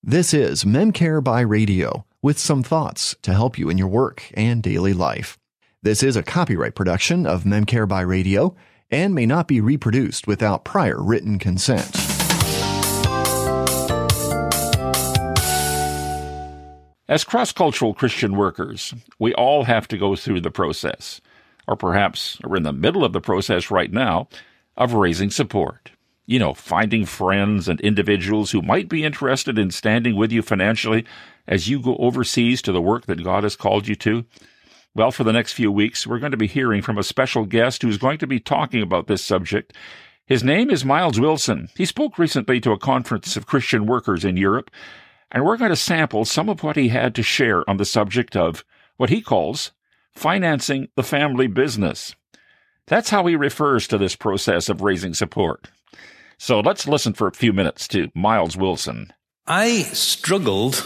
This is MemCare by Radio, with some thoughts to help you in your work and daily life. This is a copyright production of MemCare by Radio and may not be reproduced without prior written consent. As cross-cultural Christian workers, we all have to go through the process, or perhaps are in the middle of the process right now, of raising support. You know, finding friends and individuals who might be interested in standing with you financially as you go overseas to the work that God has called you to. Well, for the next few weeks, we're going to be hearing from a special guest who's going to be talking about this subject. His name is Miles Wilson. He spoke recently to a conference of Christian workers in Europe, and we're going to sample some of what he had to share on the subject of what he calls financing the family business. That's how he refers to this process of raising support. So let's listen for a few minutes to Miles Wilson. I struggled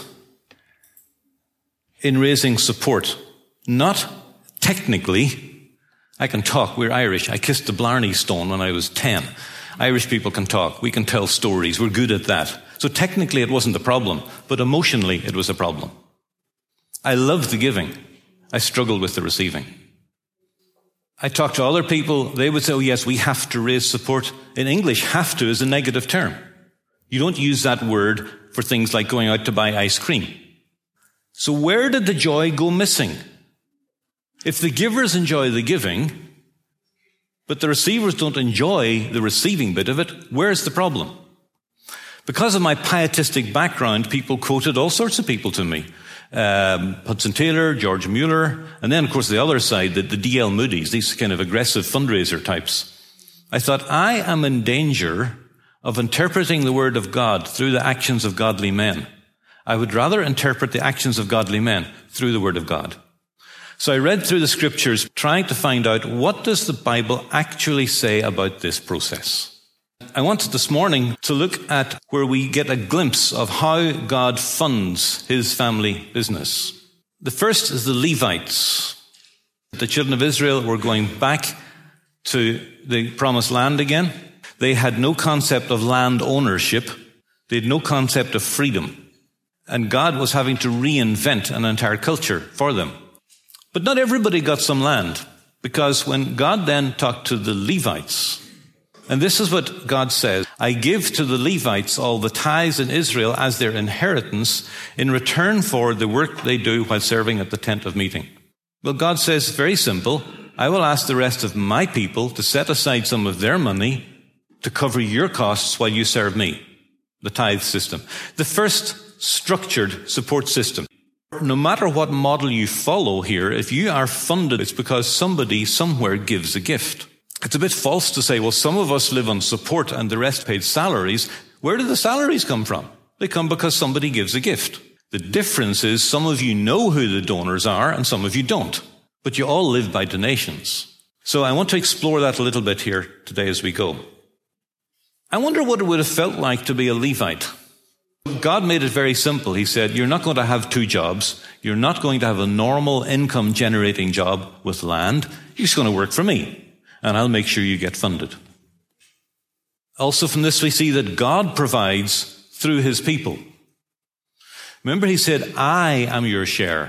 in raising support. Not technically. I can talk. We're Irish. I kissed the Blarney Stone when I was 10. Irish people can talk. We can tell stories. We're good at that. So technically it wasn't a problem, but emotionally it was a problem. I loved the giving. I struggled with the receiving. I talked to other people, they would say, oh yes, we have to raise support. In English, have to is a negative term. You don't use that word for things like going out to buy ice cream. So where did the joy go missing? If the givers enjoy the giving, but the receivers don't enjoy the receiving bit of it, where's the problem? Because of my pietistic background, people quoted all sorts of people to me. Hudson Taylor, George Mueller, and then, of course, the other side, the D.L. Moody's, these kind of aggressive fundraiser types. I thought, I am in danger of interpreting the Word of God through the actions of godly men. I would rather interpret the actions of godly men through the Word of God. So I read through the Scriptures, trying to find out what does the Bible actually say about this process. I wanted this morning to look at where we get a glimpse of how God funds his family business. The first is the Levites. The children of Israel were going back to the promised land again. They had no concept of land ownership. They had no concept of freedom. And God was having to reinvent an entire culture for them. But not everybody got some land, because when God then talked to the Levites, and this is what God says, I give to the Levites all the tithes in Israel as their inheritance in return for the work they do while serving at the tent of meeting. Well, God says, very simple, I will ask the rest of my people to set aside some of their money to cover your costs while you serve me. The tithe system. The first structured support system. No matter what model you follow here, if you are funded, it's because somebody somewhere gives a gift. It's a bit false to say, well, some of us live on support and the rest paid salaries. Where do the salaries come from? They come because somebody gives a gift. The difference is some of you know who the donors are and some of you don't. But you all live by donations. So I want to explore that a little bit here today as we go. I wonder what it would have felt like to be a Levite. God made it very simple. He said, you're not going to have two jobs. You're not going to have a normal income generating job with land. You're just going to work for me. And I'll make sure you get funded. Also from this we see that God provides through his people. Remember he said, I am your share.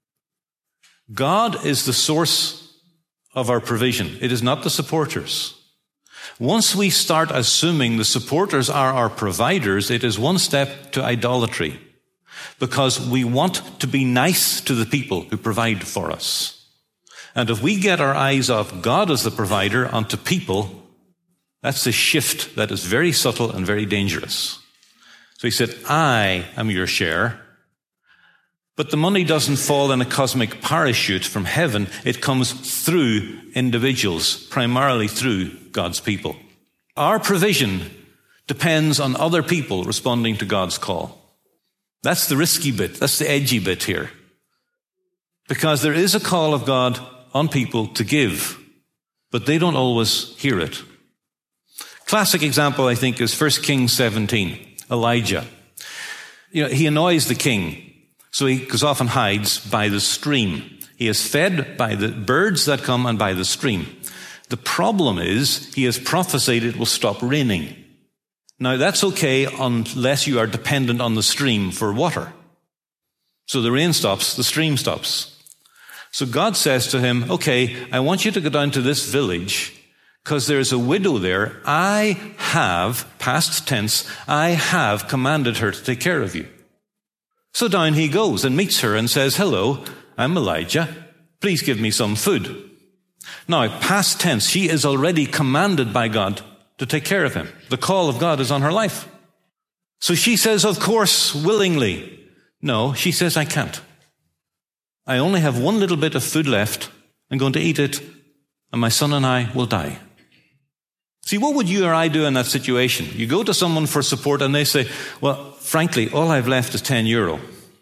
God is the source of our provision. It is not the supporters. Once we start assuming the supporters are our providers, it is one step to idolatry. Because we want to be nice to the people who provide for us. And if we get our eyes off God as the provider onto people, that's a shift that is very subtle and very dangerous. So he said, I am your share. But the money doesn't fall in a cosmic parachute from heaven. It comes through individuals, primarily through God's people. Our provision depends on other people responding to God's call. That's the risky bit. That's the edgy bit here. Because there is a call of God on people to give, but they don't always hear it. Classic example, I think, is 1 Kings 17, Elijah. He annoys the king, so he goes off and hides by the stream. He is fed by the birds that come and by the stream. The problem is, he has prophesied it will stop raining. Now, that's okay unless you are dependent on the stream for water. So the rain stops, the stream stops. So God says to him, okay, I want you to go down to this village because there's a widow there. I have, past tense, I have commanded her to take care of you. So down he goes and meets her and says, hello, I'm Elijah. Please give me some food. Now, past tense, she is already commanded by God to take care of him. The call of God is on her life. So she says, of course, willingly. No, she says, I can't. I only have one little bit of food left. I'm going to eat it, and my son and I will die. See, what would you or I do in that situation? You go to someone for support and they say, well, frankly, all I've left is €10.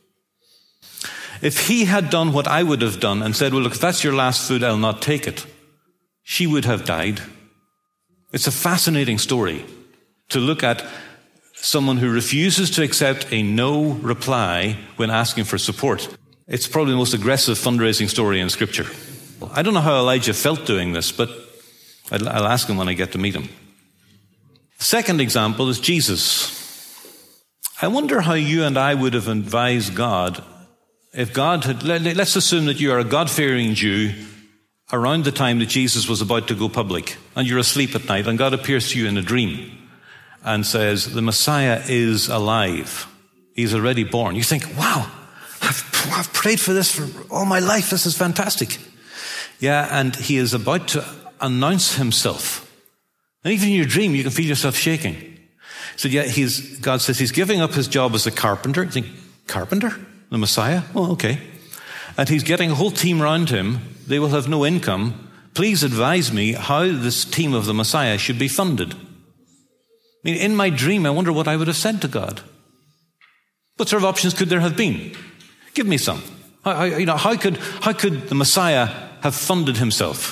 If he had done what I would have done and said, well, look, if that's your last food, I'll not take it, she would have died. It's a fascinating story to look at someone who refuses to accept a no reply when asking for support. It's probably the most aggressive fundraising story in Scripture. I don't know how Elijah felt doing this, but I'll ask him when I get to meet him. The second example is Jesus. I wonder how you and I would have advised God if God had, let's assume that you are a God-fearing Jew around the time that Jesus was about to go public, and you're asleep at night, and God appears to you in a dream and says, the Messiah is alive. He's already born. You think, wow, I've prayed for this for all my life. This is fantastic. Yeah, and he is about to announce himself. And even in your dream, you can feel yourself shaking. So yeah, God says he's giving up his job as a carpenter. You think, carpenter? The Messiah? Oh, okay. And he's getting a whole team around him. They will have no income. Please advise me how this team of the Messiah should be funded. I mean, in my dream, I wonder what I would have said to God. What sort of options could there have been? Give me some. How could the Messiah have funded himself?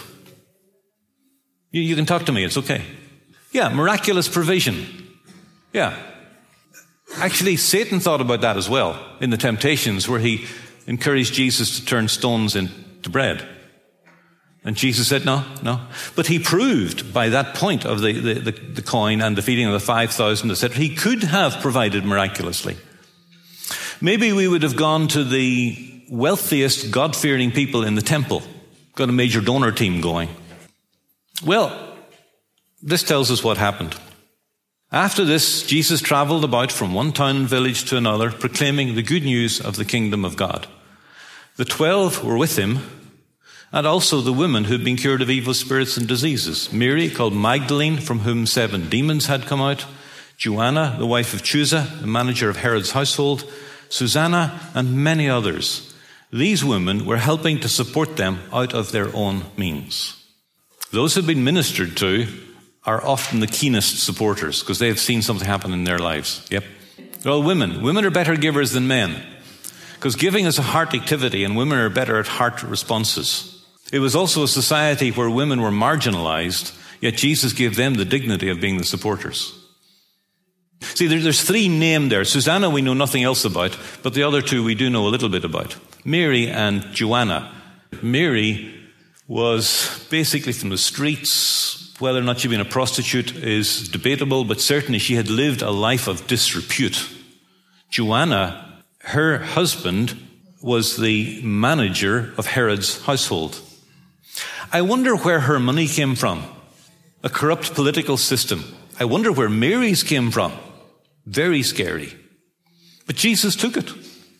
You can talk to me, it's okay. Yeah, miraculous provision. Yeah. Actually, Satan thought about that as well in the temptations where he encouraged Jesus to turn stones into bread. And Jesus said, no. But he proved by that point of the coin and the feeding of the 5,000, etc., he could have provided miraculously. Maybe we would have gone to the wealthiest, God-fearing people in the temple, got a major donor team going. Well, this tells us what happened. After this, Jesus traveled about from one town and village to another, proclaiming the good news of the kingdom of God. The 12 were with him, and also the women who had been cured of evil spirits and diseases. Mary, called Magdalene, from whom 7 demons had come out. Joanna, the wife of Chuza, the manager of Herod's household. Susanna, and many others. These women were helping to support them out of their own means. Those who have been ministered to are often the keenest supporters because they have seen something happen in their lives. Yep. They're all women. Women are better givers than men because giving is a heart activity and women are better at heart responses. It was also a society where women were marginalized, yet Jesus gave them the dignity of being the supporters. See, there's 3 named there. Susanna we know nothing else about, but the other 2 we do know a little bit about. Mary and Joanna. Mary was basically from the streets. Whether or not she'd been a prostitute is debatable, but certainly she had lived a life of disrepute. Joanna, her husband, was the manager of Herod's household. I wonder where her money came from. A corrupt political system. I wonder where Mary's came from. Very scary. But Jesus took it.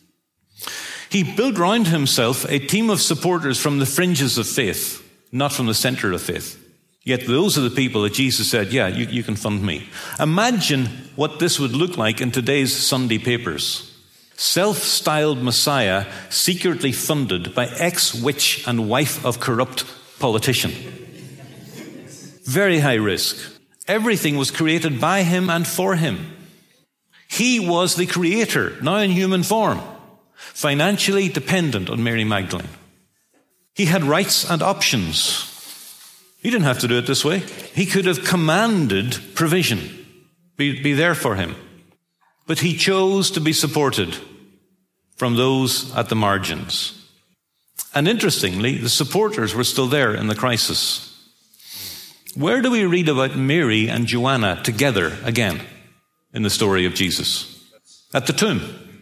He built round himself a team of supporters from the fringes of faith, not from the center of faith. Yet those are the people that Jesus said, yeah, you can fund me. Imagine what this would look like in today's Sunday papers. Self-styled Messiah secretly funded by ex-witch and wife of corrupt politician. Very high risk. Everything was created by him and for him. He was the creator, now in human form, financially dependent on Mary Magdalene. He had rights and options. He didn't have to do it this way. He could have commanded provision, be there for him. But he chose to be supported from those at the margins. And interestingly, the supporters were still there in the crisis. Where do we read about Mary and Joanna together again? in the story of Jesus. At the tomb.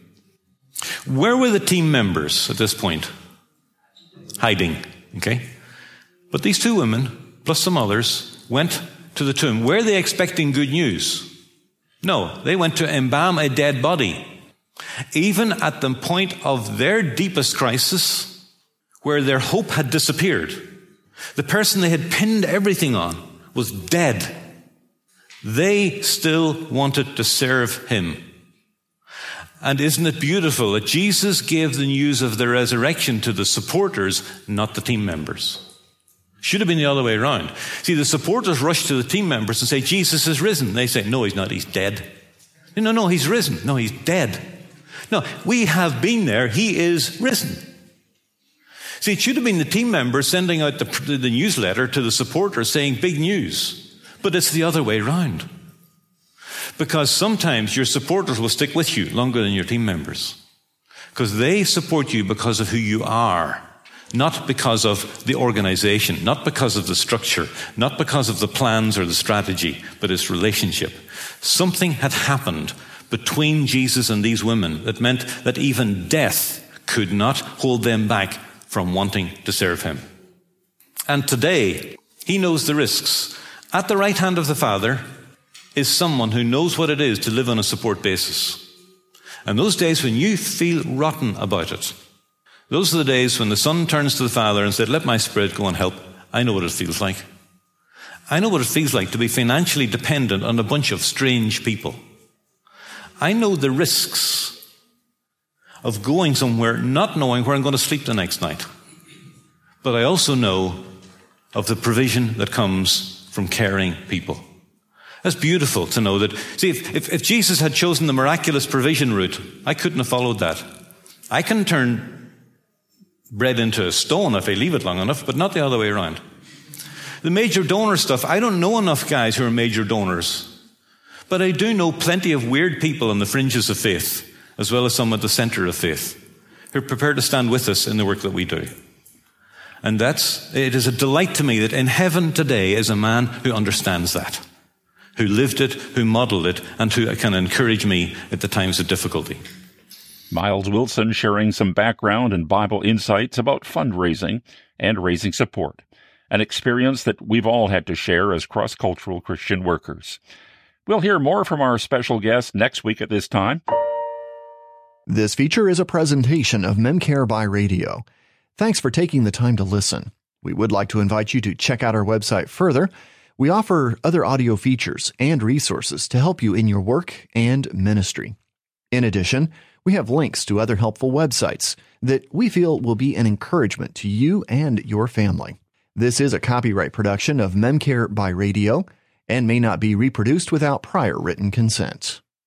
Where were the team members at this point? Hiding. Okay? But these two women, plus some others, went to the tomb. Were they expecting good news? No, they went to embalm a dead body. Even at the point of their deepest crisis, where their hope had disappeared, the person they had pinned everything on was dead. They still wanted to serve him. And isn't it beautiful that Jesus gave the news of the resurrection to the supporters, not the team members? Should have been the other way around. See, the supporters rush to the team members and say, Jesus is risen. They say, no, he's not, he's dead. No, he's risen. No, he's dead. No, we have been there. He is risen. See, it should have been the team members sending out the newsletter to the supporters saying big news. But it's the other way around. Because sometimes your supporters will stick with you longer than your team members. Because they support you because of who you are. Not because of the organization, not because of the structure, not because of the plans or the strategy, but it's relationship. Something had happened between Jesus and these women that meant that even death could not hold them back from wanting to serve him. And today, he knows the risks. At the right hand of the Father is someone who knows what it is to live on a support basis. And those days when you feel rotten about it, those are the days when the Son turns to the Father and said, let my Spirit go and help. I know what it feels like. I know what it feels like to be financially dependent on a bunch of strange people. I know the risks of going somewhere not knowing where I'm going to sleep the next night. But I also know of the provision that comes from caring people. That's beautiful to know that. See, if Jesus had chosen the miraculous provision route, I couldn't have followed that. I can turn bread into a stone if I leave it long enough, but not the other way around. The major donor stuff, I don't know enough guys who are major donors. But I do know plenty of weird people on the fringes of faith, as well as some at the center of faith, who are prepared to stand with us in the work that we do. And it is a delight to me that in heaven today is a man who understands that, who lived it, who modeled it, and who can encourage me at the times of difficulty. Miles Wilson sharing some background and Bible insights about fundraising and raising support, an experience that we've all had to share as cross-cultural Christian workers. We'll hear more from our special guest next week at this time. This feature is a presentation of MemCare by Radio. Thanks for taking the time to listen. We would like to invite you to check out our website further. We offer other audio features and resources to help you in your work and ministry. In addition, we have links to other helpful websites that we feel will be an encouragement to you and your family. This is a copyright production of MemCare by Radio and may not be reproduced without prior written consent.